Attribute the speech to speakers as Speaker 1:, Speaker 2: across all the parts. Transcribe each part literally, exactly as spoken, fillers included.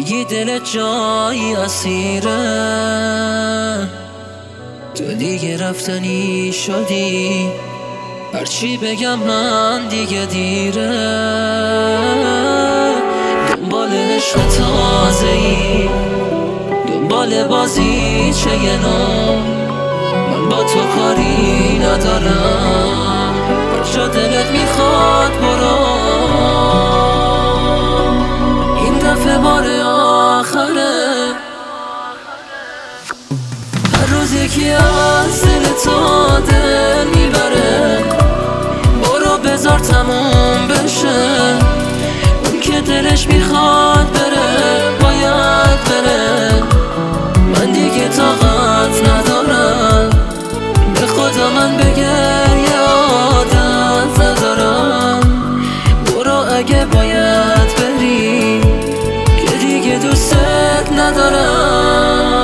Speaker 1: میگی دل جایی اسیره، تو دیگه رفتنی شدی، هرچی بگم من دیگه دیره. دنبال عشق تازه‌ای، دنبال بازی چه یه نام، من با تو کاری ندارم، هر جا دلت میخواد برو. این دفعه بار آخره، هر روز یکی از دل تو دل میبره، برو بذار تموم بشه. اون که دلش میخواد بره باید بره، من دیگه طاقت ندارم، به خدا من بگریه عادت ندارم. برو اگه باید بری که دیگه دوستت ندارم.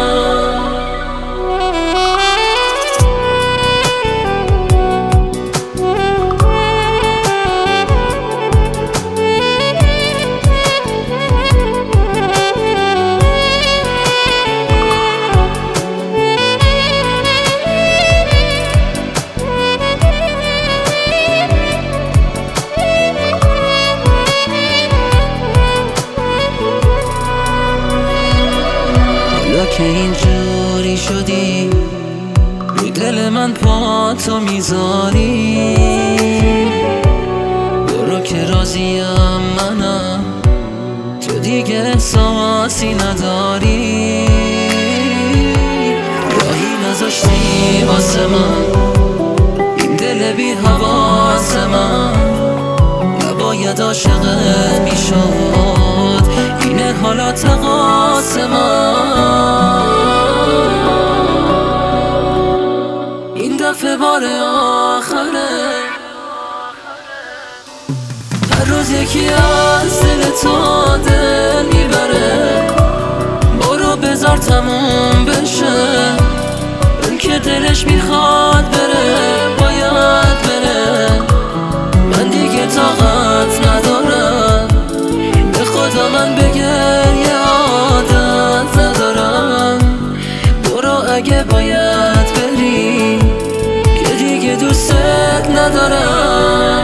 Speaker 1: که اینجوری شدی، رو دل من پا تو میذاری، برو که راضیم منم، تو دیگه احساسی نداری. راهی نذاشتی واسه من، این دل بی حواس من نباید عاشقت میشد، اینه حالا تقاص من. این دفعه بار آخره، هر روز یکی از دل تو دل میبره، برو بذار تموم بشه. اون که دلش میخواد بره باید بره، من دیگه طاقت ندارم، به خدا من بگریه عادت ندارم. برو اگه باید بری که دیگه دوستت ندارم.